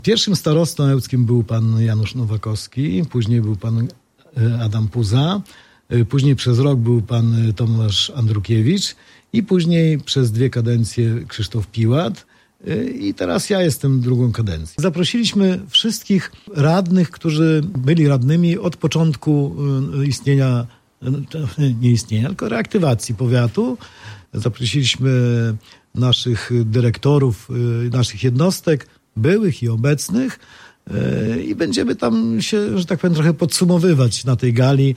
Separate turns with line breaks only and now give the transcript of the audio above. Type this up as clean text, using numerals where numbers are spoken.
Pierwszym starostą ełckim był pan Janusz Nowakowski, później był pan Adam Puza, później przez rok był pan Tomasz Andrukiewicz i później przez 2 kadencje Krzysztof Piłat. I teraz ja jestem drugą kadencję. Zaprosiliśmy wszystkich radnych, którzy byli radnymi od początku istnienia, nie istnienia, tylko reaktywacji powiatu. Zaprosiliśmy naszych dyrektorów, naszych jednostek, byłych i obecnych, i będziemy tam się, że tak powiem, trochę podsumowywać na tej gali